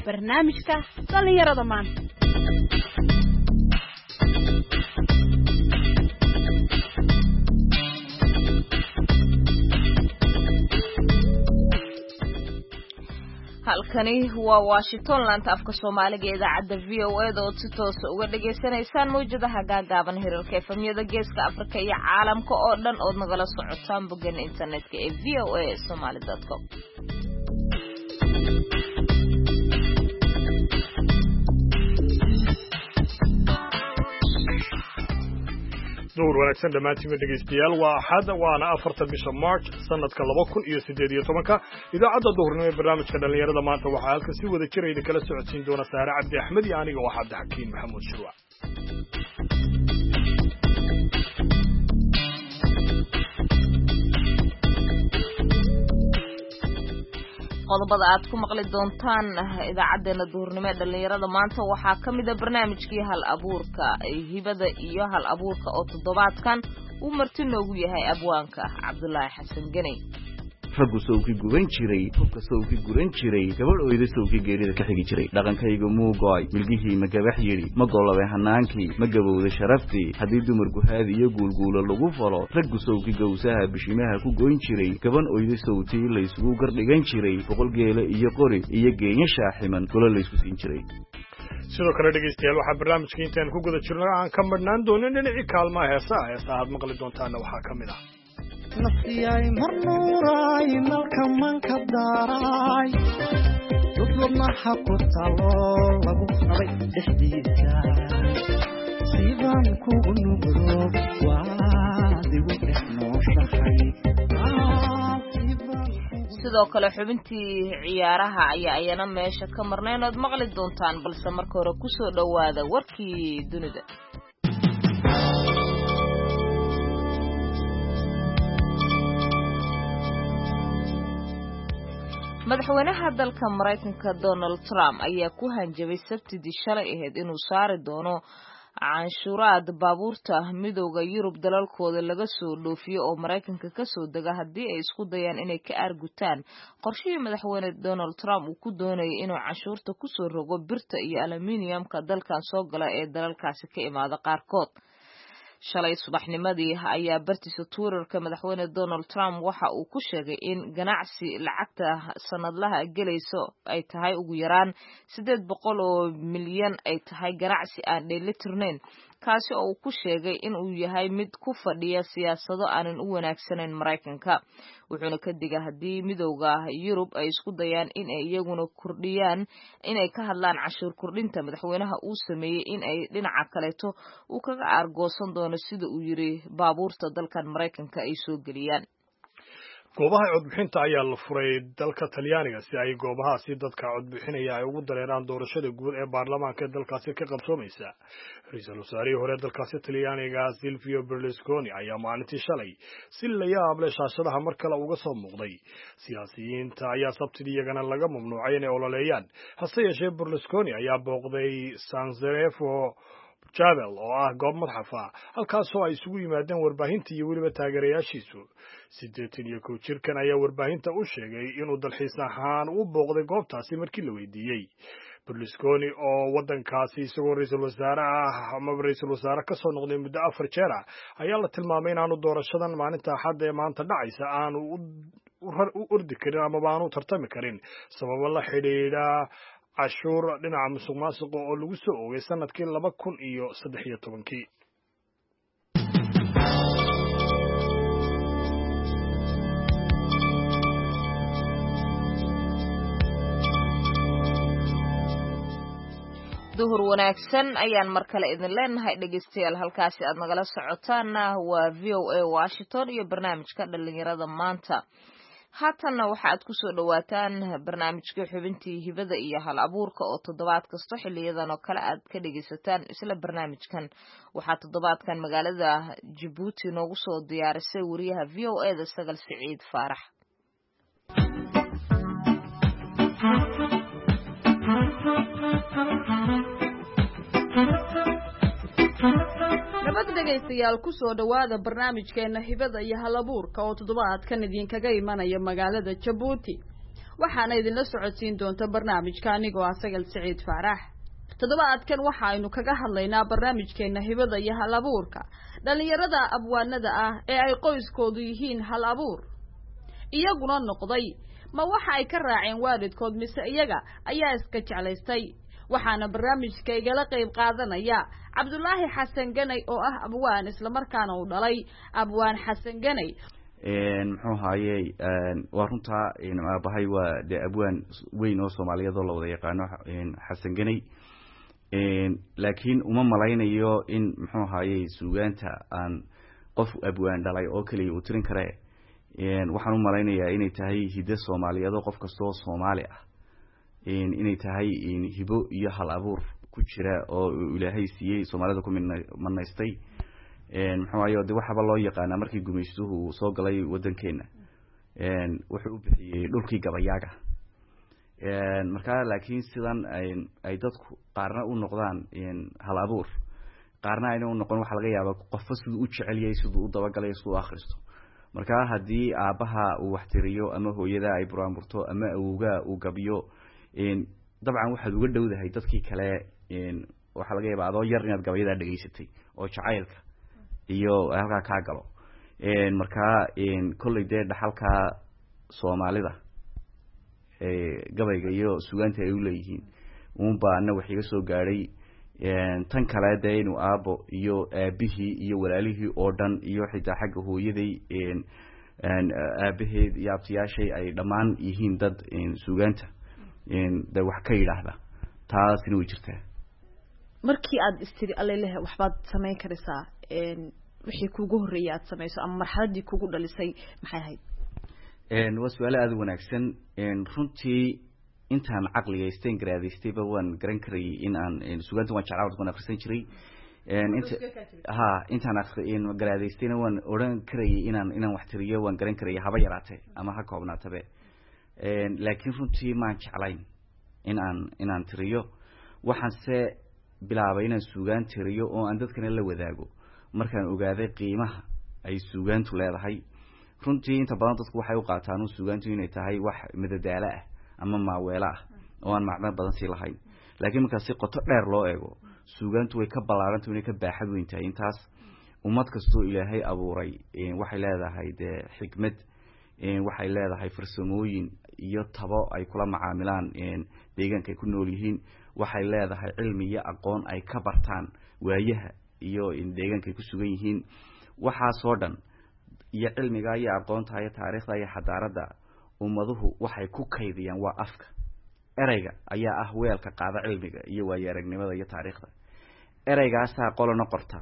barnaamijka dhalinyarada maanta. halkani waa Washington laanta afka Soomaaliga ee idaacada VOA oo si toos ah uga dhageysanaysaan mowjadaha gaagaaban hirarka efemyada geeska Afrika iyo caalamka oo dhan oo nagala socotaan boggan internetka ee voasomali.com. دور wanaagsan dhamaantiin dhageystayaal waa axad waana 4 bisha March sanadka 2018 idaacada duhurnimo ee barnaamijka dhalinyarada maanta waxa halka si wada jir idin kala socodsiin doona Saare Cabdi Axmed iyo aniga oo Cabdi Xakiin Maxamuud Shirwa qodobada aad ku maqli doontaan idaacadeena duhurnimo ee dhalinyarada maanta waxaa kamid ah barnaamijkii hal abuurka hibada iyo hal abuurka oo toddobaadkan uu marti noogu yahay abwaanka Cabdullaahi Xasan Ganay raggu sawki guban jiray qofka sawki guran jiray gabadh ooyda sawki geerida ka xigi jiray dhaqankayga muuqaay milgihii ma gabax yiri ma golobay hanaankii ma gabowda sharaftii hadii dumarku haadi iyo guulguulo lagu falo raggu sawki gowsaha bishimaha ku goyn jiray gaban ooyda sawtii la isugu gardhigan jiray boqol geela iyo qori iyo geenya shaaximan kula la isku siin jiray sidoo kale dhageystayaal waxa barnaamijka intaan ku guda jirno aan ka marnaan doonin dhinaca kaalmaha heesaha aad maqli doontaan waxaa kamid ah نصياي مرنوراي ملكا من كداراي تطلبنا حقو التالول لابو خري دحديسا سيبان كوغو نبرو وادي وحنو شخي sidoo kale xubintii ciyaaraha ayaa ayana meesha ka marnayn oo maqli doontaan balse marka hore ku soo dhawaada warkii dunida madaxweynaha dalka Mareykanka Donald Trump ayaa ku hanjabay Sabtidii shalay ahayd inuu saari doono canshuuraad baabuurta midowga Yurub dalalkooda laga soo dhoofiyo oo Mareykanka ka soo daga hadii ay isku dayaan inay ka argutaan qorshihii madaxweyne Donald Trump uu ku doonayay inuu canshuurta ku soo rogo birta iyo aluminiyamka dalkan soo gala ee dalalkaasi ka imaada qaarkood shalay subaxnimadii ayaa bartiisa Twitterka madaxweyne Donald Trump waxa uu ku sheegay in ganacsi lacagta sanadlaha galayso ay tahay ugu yaraan 800 oo milyan ay tahay ganacsi aan dheelitirnayn kaasi oo uu ku sheegay in uu yahay mid ku fadhiya siyaasado aanan u wanaagsanayn Mareykanka wuxuuna ka digay hadii midowga Yurub ay isku dayaan in ay iyaguna kordhiyaan inay ka hadlaan cashuur kordhinta madaxweynaha uu sameeyay in ay dhinaca kaleeto uu kaga argoosan doono sida uu yiri baabuurta dalkan Mareykanka ay soo galiyaan goobaha codbixinta ayaa la furay dalka Talyaaniga si ay goobahaasi dadka codbixinaya ay ugu dareeraan doorashada guud ee baarlamaanka dalkaasi ka qabsoomaysa ra'iisul wasaarihii hore dalkaasi Talyaaniga Silvio Berlusconi ayaa maalintii shalay si la yaab leh shaashadaha mar kale uga soo muuqday siyaasiyiinta ayaa sabtidii iyagana laga mamnuucay inay ololeeyaan hase yeeshee Berlusconi ayaa booqday San Zerefo Jabal oo ah goob madxaf ah halkaasoo ay isugu yimaadeen warbaahinta iyo weliba taageerayaashiisu 81 jirkan ayaa warbaahinta u sheegay inuu dalxiis ahaan u booqday goobtaasi markii la weydiiyey Berlusconi oo wadankaasi isagoo ra'iisul wasaare ka soo noqday muddo 4 jeer ayaa la tilmaamay in aanu doorashadan maalinta Axad ee maanta dhacaysa aanu u ordi karin ama aanu tartami karin sababo la xiriira cashuur dhinaca musuqmaasuqa oo lagu soo oogay sanadkii 2013 duhur wanaagsan ayaan mar kale idin leenahay dhageystayaal halkaasi aad nagala socotaana waa VOA Washington iyo barnaamijka dhalinyarada maanta haatanna waxa aad ku soo dhawaataan barnaamijka xubintii hibada iyo hal abuurka oo toddobaad kasta xiliyadan oo kale aad ka dhageysataan isla barnaamijkan waxa toddobaadkan magaalada Djibouti noogu soo diyaarisay wariyaha VOA da Sagal Siciid Faarax nabad dhegaystayaal ku soo dhawaada barnaamijkeena hibada iyo hal abuurka oo toddobaadkan idinkaga imanaya magaalada Djibouti waxaana idinla socodsiin doonta barnaamijka anigoo ah Sagal Saciid Faarax. toddobaadkan waxaaynu kaga hadlaynaa barnaamijkeena hibada iyo hal abuurka dhalinyarada abwaanada ah ee ay qoyskoodu yihiin hal abuur iyaguna noqday ma waxa ay ka raaceen waalidkood mise iyaga ayaa iska jeclaystay. waxaana barnaamijka igala qayb qaadanaya Cabdullaahi Xasan Ganay oo ah abwaan isla markaana uu dhalay abwaan Xasan Ganay muxuu haayay waa runta aabahay waa de abwaan weyn oo Soomaaliyeed oo la wada yaqaano Xasan Ganay laakiin uma malaynayo in muxuu haayay suugaanta aan qof abwaan dhalay oo kaliya uu tirin kare waxaan u malaynayaa inay tahay hidde Soomaaliyeed oo qof kasta oo Soomaali ah inay tahay hibo iyo hal abuur ku jira oo Ilaahay siiyay Soomaalida ku manaystay muxuu hayo de waxaba loo yaqaan markii gumaystuhu soo galay wadankeena wuxuu u bixiyay dhulkii gabayaaga marka laakiin sidan ay dadku qaarna u noqdaan hal abuur qaarna ay u noqon waxa laga yaabaa qof sidoo u jecel yahay sidoo u dabagalay sidoo akhristo marka hadii aabaha uu wax tiriyo ama hooyada ay buraanburto ama awowga uu gabiyo dabcan waxa uga dhowdahay dadkii kale waxa laga yaabaa adoo yar inaad gabayada dhageysatay oo jacaylka iyo halka ka galo marka kulli dhaxalka Soomaalida gabayga iyo suugaanta ay u leeyihiin baana wax iga soo gaaray tan kale inuu aabo iyo aabihii iyo walaalihii oo dhan iyo xitaa xagga hooyaday aabaheed iyo abtiyaashay ay dhamaan yihiin dad suugaanta da wax ka yiraahda taasina way jirtaa. markii aad istiri alleeyahay waxbaad sameyn karaysaa wixii kugu horeeyay aad sameeyso ama marxaladii kugu dhalisay maxay ahayd waa su'aal aad u wanaagsan runtii intaan aqliga isteen garaadaystay waan garan karay in aan suugaanta waan jeclaa waan akhrisan jiray intaan akhriin garaadaystayna waan oran karay inaan wax tiriyo waan garan karay haba yaraatay ama ha koobnaatabe laakiin runtii ma jeclayn inaan tiriyo waxaan se bilaabay inaan suugaan tiriyo oo aan dadkana la wadaago markaan ogaaday qiimaha ay suugaantu leedahay runtii inta badan dadku waxay u qaataan suugaantu inay tahay wax madadaalo ah ama maaweelo ah oo aan macno badan si lahayn laakiin marka si qoto dheer loo eego suugaantu way ka ballaarantahay inay ka baaxad weyn tahay intaas ummad kastoo Ilaahay abuuray waxay leedahay xikmad waxay leedahay farsamooyin iyo tabo ay kula macaamilaan deegaanka ay ku nool yihiin waxay leedahay cilmi iyo aqoon ay ka bartaan waayaha iyo deegaanka ay ku sugan yihiin waxa soo dhan iyo cilmiga iyo aqoonta iyo taariikhda iyo xadaarada ummaduhu waxay ku kaydiyaan waa afka erayga ayaa ah weelka qaada cilmiga iyo waayo-aragnimada iyo taariikhda eraygaas qolana qorta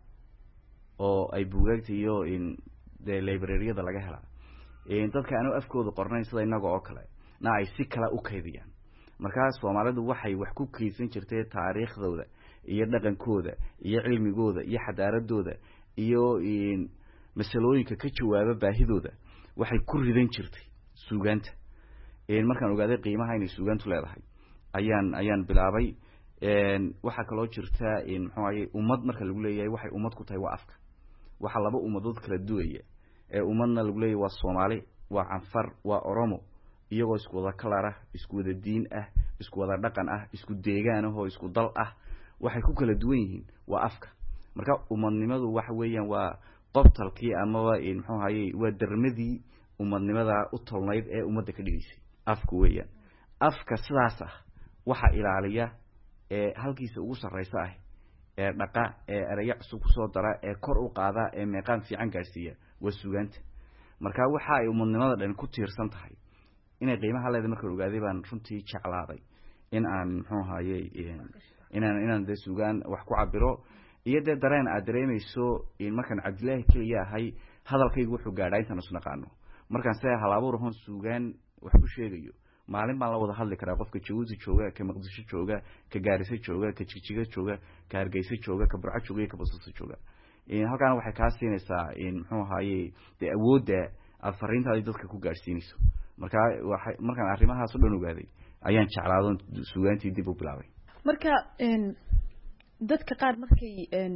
oo ay buugaagta iyo library-yada laga helaa dadka aanu afkooda qornayn sida inaga oo kale na ay si kala u kaydiyaan markaas Soomaalidu waxay wax ku kaydsan jirtay taariikhdooda iyo dhaqankooda iyo cilmigooda iyo xadaaradooda iyo masalooyinka ka jawaaba baahidooda waxay ku ridan jirtay suugaanta markaan ogaaday qiimaha inay suugaantu leedahay ayaan bilaabay waxa kale oo jirta muxuu ahaayay ummad marka lagu leeyahay waxay ummad ku tahay waa afka waxa laba ummadood kala duwaya ummadna lagu leeyahay waa Soomaali waa Anfar waa Oromo iyagoo isku wada kala isku wada diin ah isku wada dhaqan ah isku deegaan ah oo isku dal ah waxay ku kala duwan yihiin waa afka marka ummadnimadu waxa weeyaan waa qobtalkii ama muxuu ahaayay waa darmadii ummadnimada u tolnayd ee ummadda ka dhigisay afku weeyaan afka sidaas ah waxa ilaaliya halkiisa ugu sareysa ah dhaqa eraya cusub ku soo dara kor u qaada meeqaan fiican gaarsiiya waa suugaanta marka waxa ay ummadnimada dhan ku tiirsan tahay inay qiimaha leedahay marka ogaaday baan runtii jeclaaday in aan muxuu ahaayay inaan de suugaan wax ku cabiro iyo de dareen aad dareemayso markaan Cabdilaahi kaliya ahay hadalkaygu wuxuu gaadhay intaan isna qaano markaan say halabuur hoon suugaan wax ku sheegayo maalin baan la wada hadli karaa qofka Jabuuti jooga ka Muqdisho jooga ka Gaarisa jooga ka Jigjiga jooga ka Hargeysa jooga ka Burco jooga ka Boosaaso jooga halkaan waxay ka siinaysaa muxuu ahaayay de awoodda aad fariintaada dadka ku gaarsiinayso markaan arrimahaas u dhan ogaaday ayaan jeclaaday suugaantii dib u bilaabay marka dadka qaar markay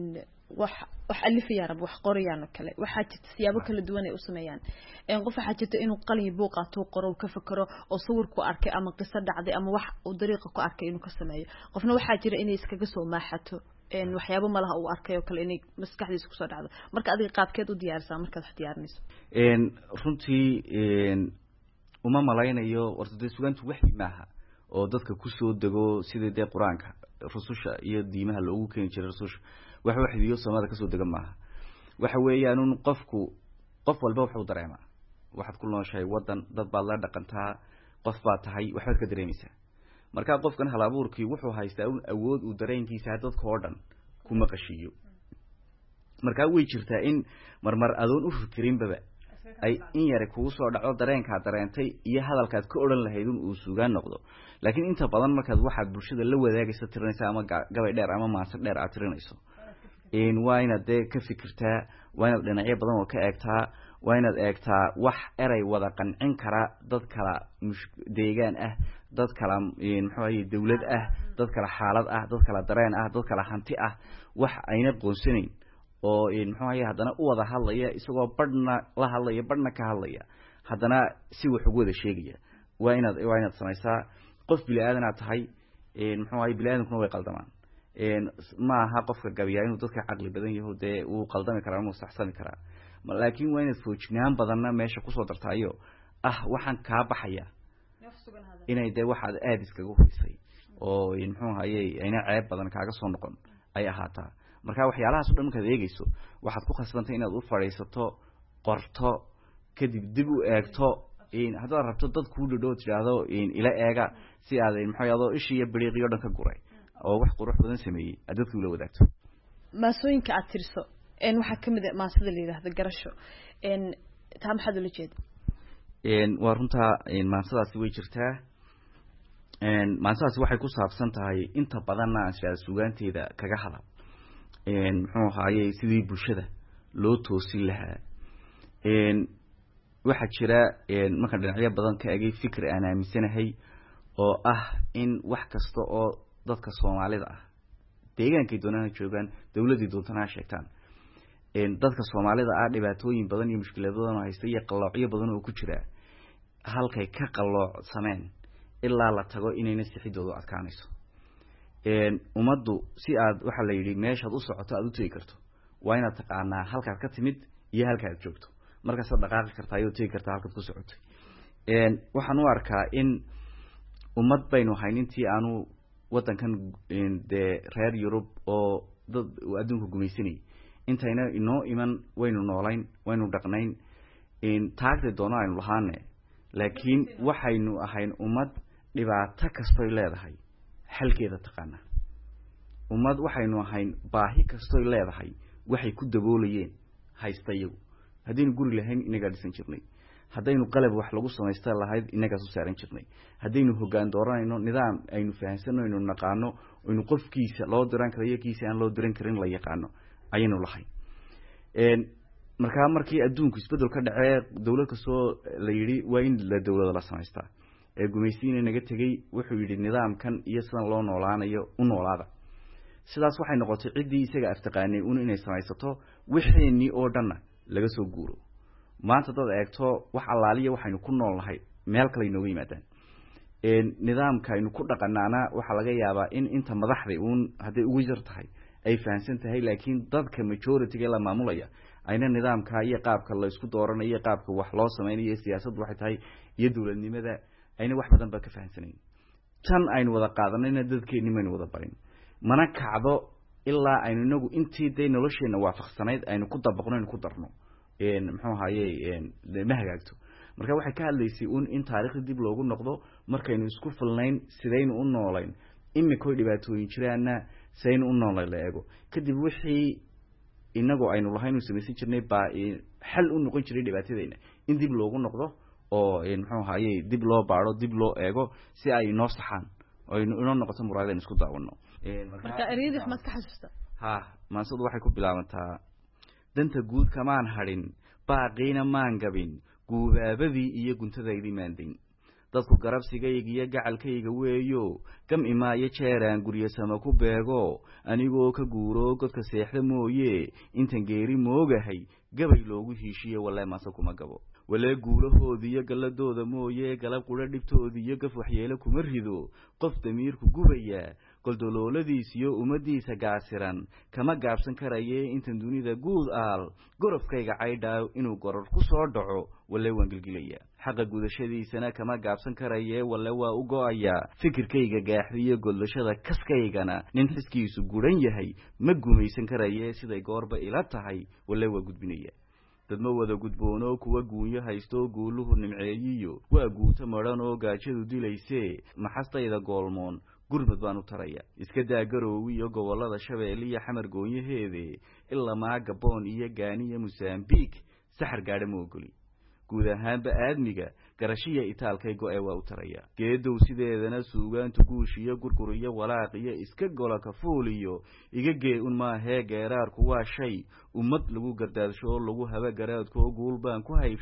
wax alifaya rab wax qoriyaan kale waxa jirta siyaabo kala duwan ay u sameeyaan qof waxa jirta inuu qalin buuq qaato qoro ka fakaro oo sawir ku arkay ama qiso dhacday ama wax uu dariiqa ku arkay inuu ka sameeyo qofna waxa jira inay iskaga soo maaxato waxyaabo malaha uu arkay oo kale inay maskaxdiisa ku soo dhacdo marka adiga qaabkeed u diyaarsan markaad wax diyaarinayso runtii uma malaynayo wartay sugantu wixii maaha oo dadka ku soo dago sidii quraanka rususha iyo diimaha loogu keenay jiray rususha waxa waxiyo samada ka soo daga maaha waxa weeyaan in qof walba wuxuu dareemaa waxaad ku nooshay wadan dad baad la dhaqantaa qof baad tahay waxaad ka dareemaysaa marka qofkan hal abuurkii wuxuu haystaa awood uu dareenkiisa dadka oo dhan ku maqashiyo marka way jirtaa in marmar adoon u fikirin baba ay in yar kugu soo dhaco dareenka dareentay iyo hadalkaad ka oran lahayd uu suugaan noqdo laakiin inta badan markaad waxaad bulshada la wadaagaysa tirinaysa ama gabay dheer ama maasir dheer aad tirinayso waa inaad ka fikirtaa waa inaad dhinacyo badan oo ka eegtaa waa inaad eegtaa wax eray wada qancin kara dad kala deegaan ah dad kala muxuu dawlad ah dad kala xaalad ah dad kala dareen ah dad kala hanti ah wax ayna qoonsaneyn oo muxuu hadana u wada hadlaya isagoo badhna la hadlaya badhna ka hadlaya hadana si wax ugu wada sheegaya waa inaad samaysaa qof bilaadan aad tahay muxuu bilaadan way qaldamaan ma aha qofka gabiya inuu dadka aqli badan yahay uu qaldami kara ama saxsami kara laakiin waa inaad foojinaan badanna meesha ku soo dartaayo waxaan ka baxaya inay waxaad aad iskaga huisay oo muxuu ayna ceeb badan kaaga soo noqon ay ahaataa marka waxyaalahaas dhan markaad eegayso waxaad ku khasbantay inaad u fariisato qorto kadib dib u eegto haddaad rabto dad kuu dhadhow tiraahdo ila eega si aad muxuu ishiiyo bariiqiyo dhan ka guray oo wax qurux badan sameeyay dadku la wadaagto maasooyinka aad tirso waxa kamid ah maasada leeyahay garasho taa maxaad ula jeedaa waa runta maasadaasi way jirtaa maasadaasi waxay ku saabsan tahay inta badanna aan suugaanteeda kaga hadal muxuu ahaayay sidii bulshada loo toosin lahaa waxa jira marka dhinacyo badan ka eegay fikir aan aaminsanahay oo in wax kasta oo dadka Soomaalida ah deegaankay doonaan joogan dawladii doontaan sheegtaan dadka Soomaalida ah dhibaatooyin badan iyo mushkilado badan oo haysta iyo qalloocyo badan oo ku jira halkay ka qalloocsameen ilaa la tago inayna sixidoodu adkaanayso umadu si aad waxa la yiri meeshaad u socoto aad u tagi karto waa inaad taqaanaa halkaad ka timid iyo halkaad joogto markaas aad dhaqaaqi kartaa iyo tagi kartaa halkaad ku socotay waxaan u arkaa in umad baynu haynintii aanu wadankan reer Yurub oo dad adduunka gumaysanay intayna inoo iman waynu noolayn waynu dhaqnayn taagta doona aynu lahaane laakiin waxaynu ahayn umad dhibaato kasto leedahay halkeeda taqaana umad waxaynu ahayn baahi kasto leedahay waxay ku daboolayeen haystayo hadii guri lahayn inaga dhisan jirnay hadaynu qalab wax lagu sameystaa lahayd inaga soo saaran jirnay hadaynu hogaan dooranayno nidaam aynu fahansanno inuu naqaano inuu qofkiisa loo diran karayo kiisa aan loo diran karin la yaqaano ayaynu lahayn markii adduunku isbedel ka dhacay dawlad kasoo la yiri waa in la dawlad la sameystaa gumaysiina naga tagay wuxuu yiri nidaamkan iyo sidan loo noolaanayo u noolaada sidaas waxay noqotay cidii isaga aftaqaanay inay sameysato wixii oo dhan laga soo guuro maanta dad eegto wax allaaliya waxaynu ku noolnahay meel kale inooga yimaadaan nidaamka aynu ku dhaqanaana waxa laga yaabaa in inta madaxda haday ugu yar tahay ay fahansan tahay laakiin dadka majority la maamulaya ayna nidaamka iyo qaabka la isku dooranayo qaabka wax loo sameeyo siyaasaddu waxay tahay iyo dawladnimada ayna wax badan ba ka fahansaneen tan aynu wada qaadanayna dadkeena aynu wada barin mana kacdo ilaa aynu inagu intii day nolosheena waafaqsanayd aynu ku dabaqnayno ku darno muxuu ahaayay ma hagaagto marka waxay ka hadlaysay in taariikhda dib loogu noqdo markaynu isku filnayn sidaynu u noolayn imika dhibaatooyin jiraana saynu u noolayn la eego kadib wixii inagu aynu lahayn samaysan jirnay baa xal u noqon jiray dhibaatadayna in dib loogu noqdo oo muxuu ahaayay dib loo baaro dib loo eego si ay noo saxaan oo inoo noqoto muraadeen isku daawano marka ereyada ma ka xasuusta maasadu waxay ku bilaabantaa danta guud kamaan harin baaqiina maan gabin guubaabadii iyo guntadaydii maandin dadku garabsigayga iyo gacalkayga weeyo gam imaayo jeeraan guryasama ku beego anigoo ka guuro godka seexda mooye intan geeri moogahay gabay loogu heshiiyo wallahi maase kuma gabo wala guulahoodii iyo galladooda mooye galab qura dhibtoodii iyo gaf waxyeelo kuma rido qof damiirku gubaya goldolooladiisiyo ummadiisa gaasiran kama gaabsan karaye intan dunida guud aal gorofkayga caydhaa inuu goror ku soo dhaco walle waan gilgilaya xaqa gudashadiisana kama gaabsan karaye walle waa u go'aya fikirkayga gaaxriyo godlashada kaskaygana nin xiskiisu guran yahay ma gumaysan karaye siday goorba ila tahay walle waa gudbinaya dad ma wada gudboono kuwa guunyo haysto guuluhu nimceeyiyo waa guuta madhan oo gaajadu dilaysee maxastayda goolmoon gurmad baan u taraya iska daa garoowi iyo gobollada shabeelle iyo xamar goonyaheede ilaa maa gaboon iyo gaani iyo mosambiik saxar gaadha ma ogoli guud ahaanba aadmiga garashiya itaalkay go-e waa u taraya geedow sideedana suugaantu guush iyo gurgur iyo walaaq iyo iska gola kafuul iyo iga gee un maahee geeraarku waa shay ummad lagu gardaadsho oo lagu haba garaadkoo guul baan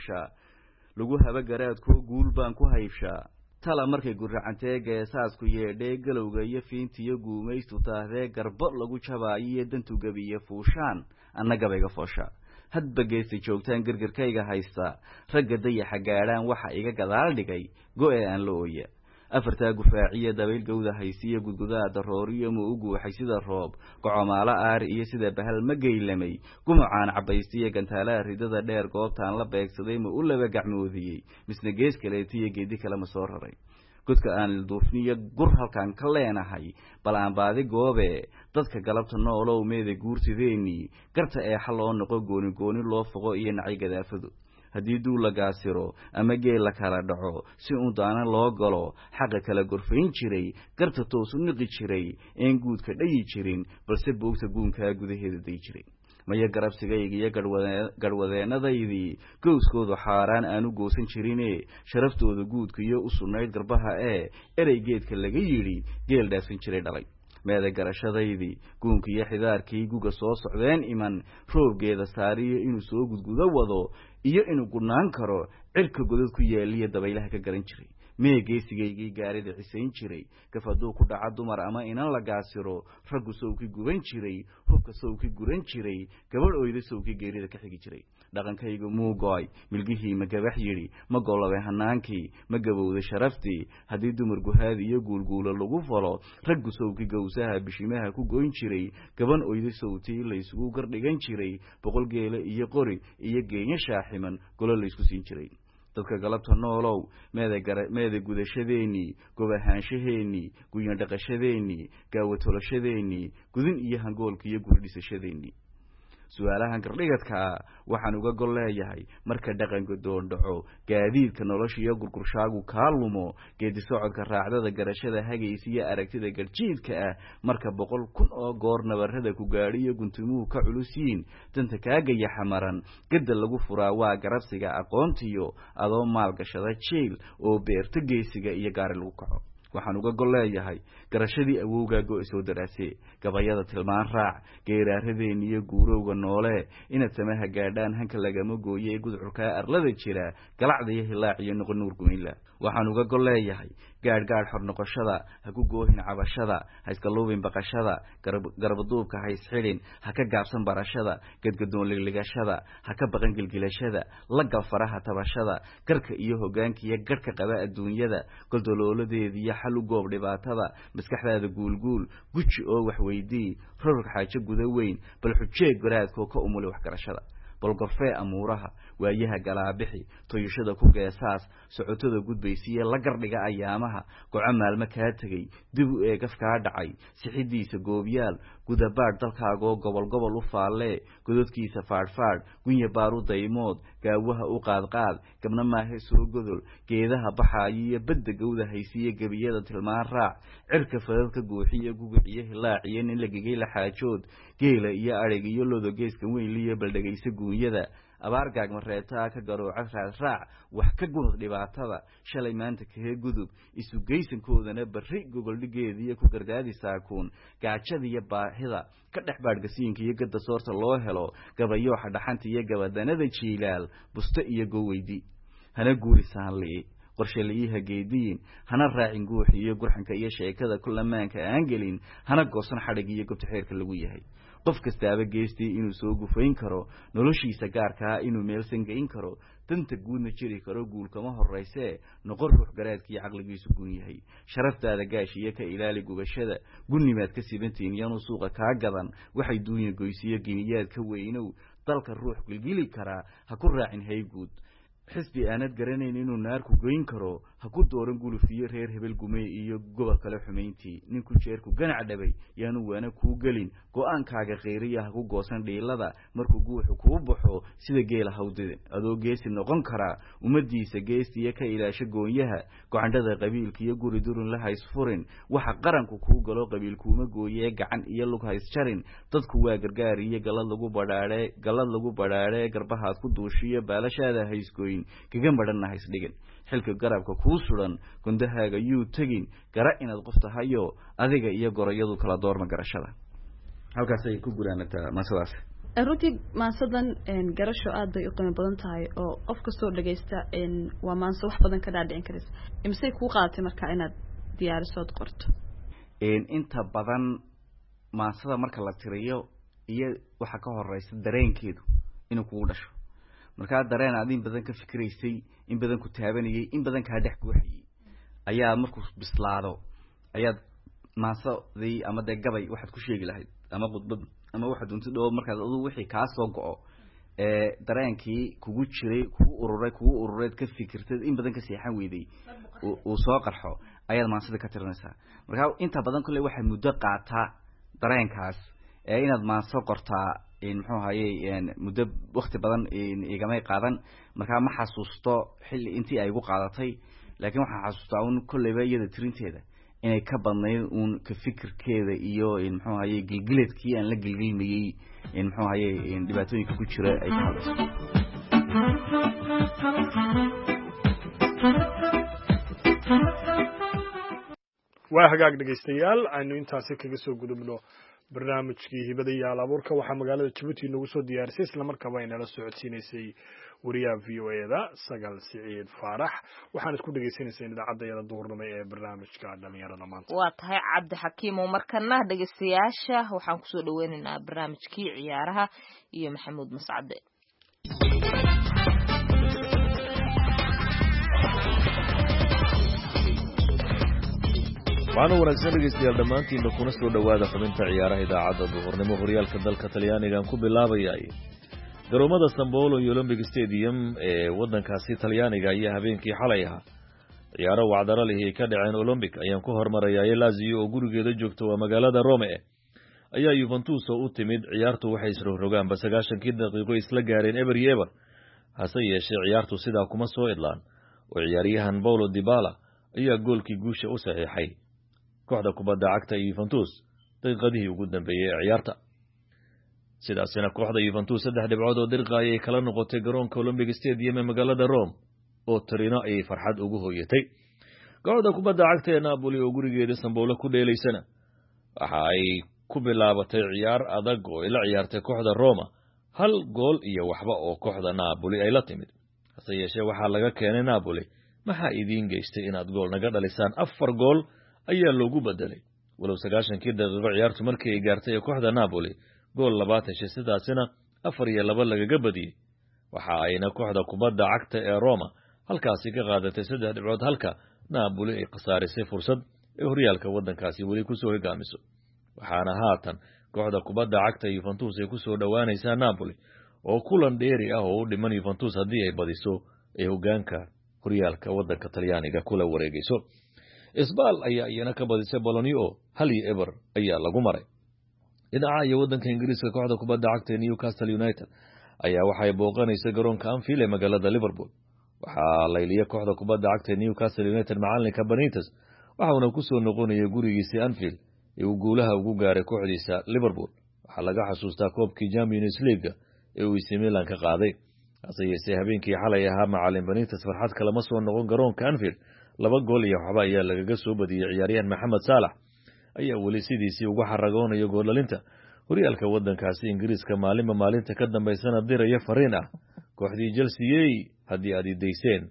ku haybshaa tala markay gurracantee geesaasku yeedhee galowga iyo fiintiyo guumaystu taahdee garbo lagu jabaayo iyo dantu gabiyo fuushaan annagabayga foosha hadba geesta joogtaan gargarkayga haysta ragga dayaxa gaadhaan waxa iga gadaal dhigay go-e aan la ooya afartaa gufaaciya dabayl gawda haysiyo gudgudaa darooriyo ma u guuxay sida roob gocomaalo aari iyo sida bahal ma geylamay gumucaan cabaystiyo gantaalaha ridada dheer goobtaan la beegsaday ma u laba gacmoodiyey misna gees kaleetiyo geedi kale ma soo raray godka aan duufniyo gur halkaan ka leenahay bal aan baadi goobe dadka galabta noolow meeda guurtideennii garta ee xal loo noqo gooni loo foqo iyo nacay gadaafadu haddii duul la gaasiro ama geel la kala dhaco si uun daana loo galo xaqa kala gorfayn jiray garta toosu niqi jiray een guudka dhayi jirin balse boogta guunkaa gudaheeda day jiray maya garabsigayga iyo garhwadeennadaydii gowskoodu xaaraan aanu goosan jirine sharaftooda guudka iyo u sugnayd garbaha erey geedka laga yidhi geel dhaafsan jiray dhalay meeda garashadaydii guunka iyo xidaarkii guga soo socdeen iman roobgeeda saariyo inuu soo gudgudo wado iyo inuu gudnaan karo cirka godad ku yaaliya dabaylaha ka garan jiray mee geesigaygii gaarida cisayn jiray gaf hadduu ku dhaca dumar ama inan la gaasiro raggu sawkii guban jiray hubka sawkii guran jiray gabadh oyda sawkii geerida ka xigi jiray dhaqankaygu muu go-ay milgihii ma gabax yidhi ma gollabay hanaankii ma gabowday sharaftii haddii dumar guhaadi iyo guulguulo lagu falo raggu sawkii gawsaha bishimaha ku goyn jiray gaban oyda sawtii laysugu gardhigan jiray boqol geela iyo qori iyo geenyo shaaximan golo laysku siin jiray dadka galabta noolow meeda gudashadeennii gobahaanshaheenii guyan dhaqashadeennii gaawatoloshadeennii gudin iyo hangoolka iyo guri dhisashadeennii su-aalahan gardhigadkaa waxaan uga gol leeyahay marka dhaqanka doondhaco gaadiidka nolosha iyo gurgurshaagu kaa lumo geedi socodka raacdada garashada hagaysa iyo aragtida garjiidka ah marka 100,000 oo goor nabarrada ku gaadhiyo guntumuhu ka culus yiin danta kaagaya xamaran gada lagu furaa waa garabsiga aqoontiyo adoo maalgashada jeel oo beerta geesiga iyo gaari lagu kaco waxaan uga gol leeyahay garashadii awowgaago soo daraasay gabayada tilmaan raac geeraaradeen iyo guurowga noole inaad samaha gaadhaan hanka lagama gooyay gudcurka arlada jira galacda iyo hilaac iyo noqon nuur gumeela waxaan uga gol leeyahay gaadh xor noqoshada ha ku goohin cabashada ha iska luubin baqashada garbaduubka ha isxilin ha ka gaabsan barashada gadgadoon ligligashada ha ka baqan gilgilashada la gal faraha tabashada garka iyo hogaanka iyo garka qaba adduunyada goldolooladeeda iyo xal u goob dhibaatada maskaxdaada guulguul guji oo wax weydii rorog xaajo guda weyn bal xujeeg garaadkoo ka umule wax garashada balgorfee amuuraha waayaha galaabixi toyashada ku geesaas socotada gudbaysiye la gardhiga ayaamaha go'o maalmo kaa tagay dib u eegaf kaa dhacay sixidiisa goobyaal gudabaad dalkaaga gobol u faalee gododkiisa faadhfaadh gunya baaru daymood gaawaha u qaadqaad gabna maahe soo godol geedaha baxaayo iyo badda gawda haysiye gabiyada tilmaan raac cirka fadadka guuxiyo guguciyo hilaaciyo nin lagigay la xaajood geela iyo adhig iyo lodo geeska weyn liyo baldhagaysa guunyada abaar gaagma reetaa ka garooca raac wax ka gunud dhibaatada shalay maanta kahe gudub isu geysankoodana barri gogoldhigeediyo ku gardaadi saakuun gaajada iyo baahida ka dhex baadhgasiinka iyo gada soorta loo helo gabayooxa dhaxanta iyo gabadanada jiilaal busto iyo goweydi hana guuri saanli qorshe liiha geediin hana raacin guuxi iyo gurxanka iyo sheekada kulamaanka aan gelin hana goosan xadhig iyo gobta xeerka lagu yahay qof kastaaba geestii inuu soo gufayn karo noloshiisa gaarka inuu meelsan geyn karo danta guudna jiri karo guul kama horeyse noqon ruux garaadkii caqligiisu gun yahay sharaftaada gaashiya ka ilaali gubashada gunnimaad ka sibantiin yanu suuqa kaa gadan waxay duunya goysiyo giniyaad ka weynow dalka ruux gilgili karaa ha ku raacin hayguud xisbi aanad garanayn inuu naarku goyn karo ha ku dooran gulufiyo reer hebel gumey iyo gobol kale xumayntii ninku jeerku ganac dhabay yaanu waana kuu gelin go-aankaaga kheyriya ha ku goosan dhiilada markuu guuxu kuu baxo sida geela hawdida adoo geesi noqon karaa ummadiisa geestiya ka ilaasho goonyaha gocandhada qabiilka iyo guri durun la haysfurin waxa qaranku kuu galo qabiilkuuma gooyee gacan iyo lug haysjarin dadku waa gargaar iyo galad lagu badhaadhe garbahaad ku duushiyo baalashaada haysgoyn kaga madhanna haysdhigan xilka garabka kuu sudan gundahaaga yuu tegin gara inaad qof tahayo adiga iyo gorayadu kala doorma garashada halkaasay ku guraanataa maasadaas runtii maansadan garasho aad bay u qiimo badan tahay oo qof kastoo dhagaysta waa maanso wax badan ka dhaadhicin karaysa imisay kuu qaadatay marka inaad diyaarisood qorto inta badan maansada marka la tiriyo iyo waxa ka horeysa dareenkeedu inuu kugu dhasho markaa dareen aad in badan ka fikiraysay in badan ku taabanayay in badan kaa dhex guuxayay ayaa markuu bislaado ayaad maasadii ama dee gabay waxaad ku sheegi lahayd ama khudbad ama waxaad unti dhow markaad adu wixii kaa soo go-o dareenkii kugu jiray kugu urureed ka fikirtad in badan ka seexan weyday uu soo qarxo ayaad maansada ka tirinaysaa markaa inta badan kolley waxay muddo qaataa dareenkaas inaad maanso qortaa muxuu ahaye muddo waqti badan igamay qaadan markaa ma xasuusto xilli intii ay igu qaadatay laakiin waxaan xasuustaa un kolleyba iyada tirinteeda inay ka badnayd uun ka fikirkeeda iyo muxuu ahaye gilgileedkii aan la gilgilmayey muxuu ahaye dhibaatooyinka ku jira ay ka hadlayso waa hagaag dhegaystayaal aynu intaasi kaga soo gudubno barnaamijkii hibada iyo halabuurka waxaa magaalada jabuuti nagu soo diyaarisay islamarkaaba aynala socodsiinaysay wariyaha v o e da sagal siciid faarax waxaan isku dhegaysanaysa idaacadayada duhurnimo ee barnaamijka dhalinyarada maanta waa tahay cabdi xakiim oo markana dhegaystayaasha waxaan kusoo dhaweynaynaa barnaamijkii ciyaaraha iyo maxamuud mascade waxaana wanaagsan dhegaystayaal dhammaantiinba kuna soo dhowaada xubinta ciyaaraha idaacadda duhurnimo horyaalka dalka talyaanigaan ku bilaabayay garoomada sambolo iyo olombic stadium ee waddankaasi talyaaniga ayaa habeenkii xalay ahaa ciyaaro wacdaro lihi ay ka dhaceen olombic ayaan ku hormarayay lazio oo gurigeeda joogta waa magaalada rome ayaa yuventus oo u timid ciyaartu waxay isrogrogaanba 90kii daqiiqo isla gaareen eber iyo eber hase yeeshee ciyaartu sidaa kuma soo idlaan oo ciyaaryahan paulo dybala ayaa goolkii guusha u saxiixay kooxda kubadda cagta Juventus daqiiqadii ugu dambeeyay ee ciyaarta sidaasina kooxda Juventus 3 dhibcood oo dirqa ay kala noqotay garoonka Olympic Stadium ee magaalada Rome oo Torino ay farxad ugu hooyatay kooxda kubadda cagta ee Napoli oo gurigeeda Sambolo ku dheelaysana waxa ay ku bilaabatay ciyaar adag oo ila ciyaartay kooxda Roma hal gool iyo waxba oo kooxda Napoli ay la timid hase yeeshee waxa laga keenay Napoli maxaa idin geystay inaad gool naga dhalisaan 4 gool ayaa loogu bedelay walow 90kii daqiiqo ciyaartu markii ay gaartay kooxda Napoli gool 20 sidaasina 4-2 lagaga badiyay waxa ayna kooxda kubadda cagta ee Roma halkaasi ka qaadatay 3 dhibcood halka Napoli ay qasaarisay fursad ee horyaalka waddankaasi wali ku soo higaamiso waxaana haatan kooxda kubadda cagta Juventus ay ku soo dhawaanaysaa Napoli oo kulan dheeri ah oo u dhiman Juventus haddii ay badiso ee hogaanka horyaalka waddanka Talyaaniga kula wareegayso Isbal ayaa iyana ka badisay Bologna oo 1-0 ayaa lagu maray dhinaca iyo waddanka Ingiriiska kooxda kubadda cagta ee Newcastle United ayaa waxay booqanaysaa garoonka Anfield ee magaalada Liverpool waxaa layliyay kooxda kubadda cagta ee Newcastle United macalinka Benitez waxaana ku soo noqonaya gurigiisa Anfield ee uu guulaha ugu gaaray kooxdiisa Liverpool waxa laga xasuustaa koobkii Champions League ee uu AC Milan ka qaaday hase yeeshee habeenkii xalay ahaa macalin Benitez farxad kale ma soo noqon garoonka Anfield 2 gool iyo waxba ayaa lagaga soo badiyay ciyaaryahan Mohamed Salah ayaa wali sidiisii ugu xaragoonayo goolalinta horyaalka waddankaasi Ingiriiska maalinta ka dambeysana diraya fariin ah kooxdii Chelsea haddii aad ideyseen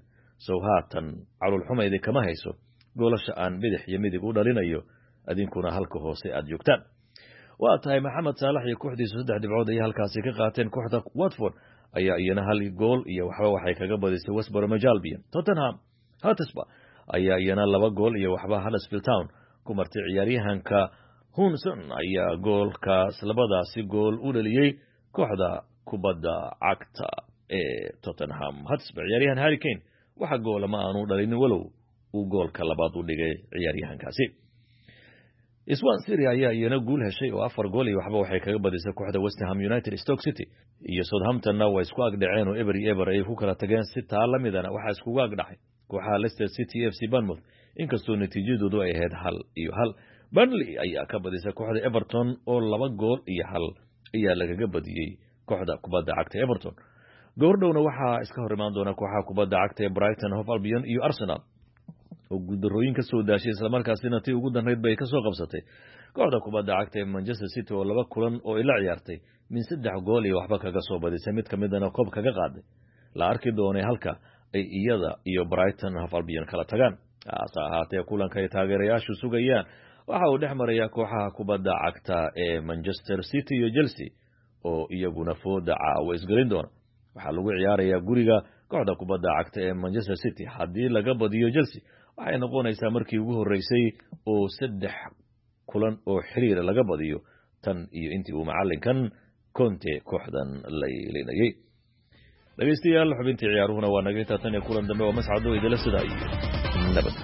sow haatan calul xumaydi kama hayso goolasha aan bidix iyo midig u dhalinayo adinkuna halka hoose aad joogtaan waa tahay maxamed saalax iyo kooxdiisu 3 dhibcood ay halkaasi ka qaateen kooxda Watford ayaa iyana hal gool iyo waxba waxay kaga badisay West Bromwich Albion Tottenham Hotspur ayaa iyana 2 gool iyo waxba Huddersfield Town ku martay ciyaaryahanka Hunson ayaa goolkaas labadaasi gool u dhaliyay kooxda kubadda cagta ee Tottenham Hotspur ciyaaryahan Harry Kane waxa gool ma aanu dhalin walow uu goolka labaad u dhigay ciyaaryahankaasi Swansea City ayaa iyana guul heshay oo 4 gool iyo waxba waxay kaga badisay kooxda West Ham United Stoke City iyo Southampton way isku agdhaceen oo ever ay ku kala tageen si taalamidana waxa isku agdhacay kooxaha Leicester City FC Bournemouth inkastoo natiijadoodu ay ahayd 1-1 Burnley ayaa ka badisay kooxda Everton oo 2 gool iyo 1 ayaa lagaga badiyay kooxda kubadda cagta Everton goordhowna waxa iska hor imaan doona kooxaha kubadda cagta ee Brighton Hove Albion iyo Arsenal oo guuldarooyin ka soo daashay isla markaasina tii ugu danreed bay ka soo qabsatay kooxda kubadda cagta ee Manchester City oo 2 kulan oo ila ciyaartay min 3 gool iyo waxba kaga soo badisay mid kamidana koob kaga qaaday la arki doonay halka ay iyada iyo Brighton Hove Albion kala tagaan ahaatee kulanka ay taageerayaashu sugayaan waxa uu dhexmaraya kooxaha kubadda cagta ee Manchester City iyo Chelsea oo iyaguna fooda caawa isgalin doona waxa lagu ciyaarayaa guriga kooxda kubadda cagta ee Manchester City hadii laga badiyo Chelsea waxay noqonaysaa markii ugu horeysay oo 3 kulan oo xiriir laga badiyo tan iyo intii uu macalinkan Conte kooxdan leeyahay dhageystayaal xubintii ciyaaruhuna waa naga taatan ee kulan dambe oo mascado idila sidaa iyo nabad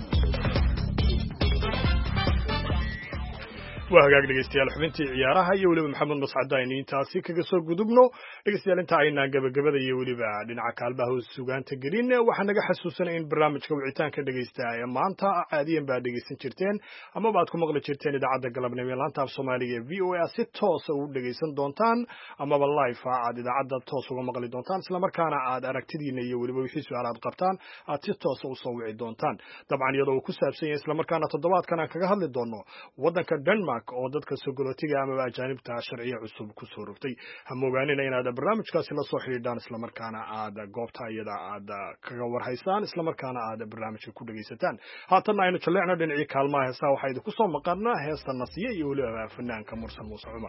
waa hagaag dhegeystayaal xubintii ciyaaraha iyo weliba maxamed mascad aynu intaasi kaga soo gudubno dhegeystayaal inta aynaan gabagabada iyo weliba dhinaca kaalmaha suugaanta gelin waxaa naga xasuusanay in barnaamijka wicitaanka dhegeystaaya maanta caadiyan baad dhegeysan jirteen ama baad ku maqli jirteen idaacadda galabnimo ee laanta af soomaaliga ee VOA si toos u dhegeysan doontaan amaba live aad idaacadda toos uga maqli doontaan isla markaana aad aragtidiina iyo weliba wixii su'aal aad qabtaan aad si toos u soo wici doontaan dabcan iyadoo uu ku saabsan yahay isla markaana toddobaadkan aan kaga hadli doono waddanka Denmark oo dadka sogolootiga ama ajaanibta sharciyo cusub ku soo rogtay hamogaanina inaad barnaamijkaasi la soo xiriiraan isla markaana aad goobta iyada aad kaga warhaysaan isla markaana aad barnaamijka ku dhageysataan haatan aynu jaleecno dhinacii kaalmaha heesaha waxaa idinku soo maqarnaa heesta nasiye iyo weliba fanaanka Mursal Muuse Cumar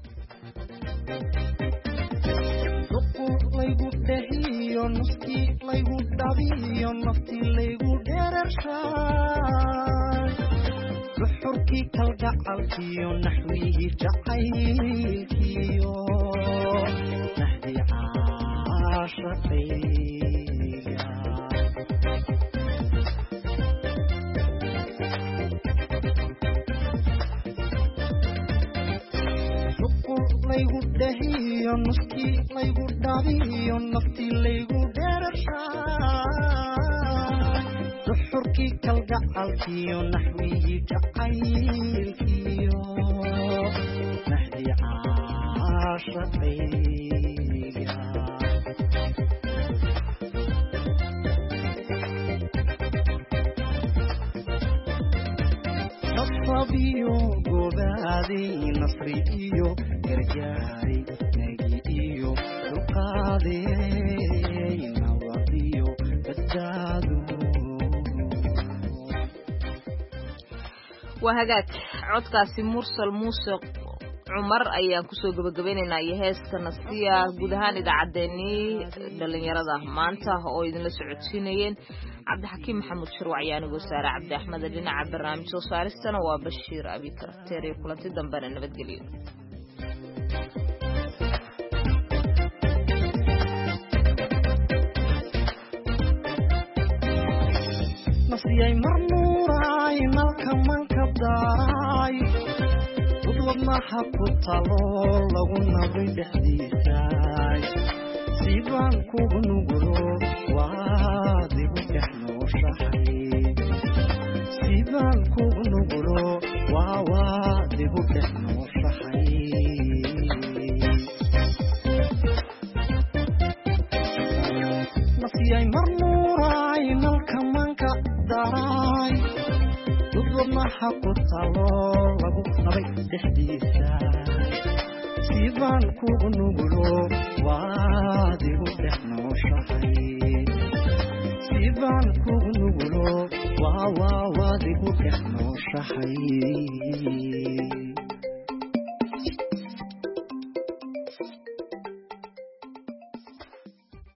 laygu dhahiyo nuskii laygu dhabiyo naftii laygu dheerarshay ruxurkii kalgacalkiyo naxwihii jacaylkiyo naxdii caashaqayga laygu dhahiyo nuskii laygu dhabiyo naftii laygu dheerarshay ruxurkii kalgacalkiyo naxwihii jacaylkiyo naxdii caashaqayga nasabiyo gobaaday nasri iyo gargaaray nagi iyo dulqaaday nabadiyo badbaado waa hagaag codkaasi Mursal Muuse Cumar ayaan kusoo gabagabeynaynaa iyo heeska nasiya guud ahaan idaacadeennii dhalinyarada maanta oo idinla socodsiinayeen cabdixakiim maxamuud shirwac iyo anigoo saare cabdi axmed dhinaca barnaamij soo saaristana waa Bashiir Abi Karteer iyo kulanti dambena nabadgelyo nasiyay marnuuray malka manka daray wadnaha ku talo lagu nabay dhexdiisay sidaan kugu nugulo waad igu dhex nooshahay sidaan kugu nugulo waad igu dhex nooshahay nasiyay marnuuray malka manka daray wadnaha ku talo lagu nabay dhexdiisa sidaan kugu nugulo waad igu dhex nooshahay baan kugu nugulo waa adigu dhex nooshahay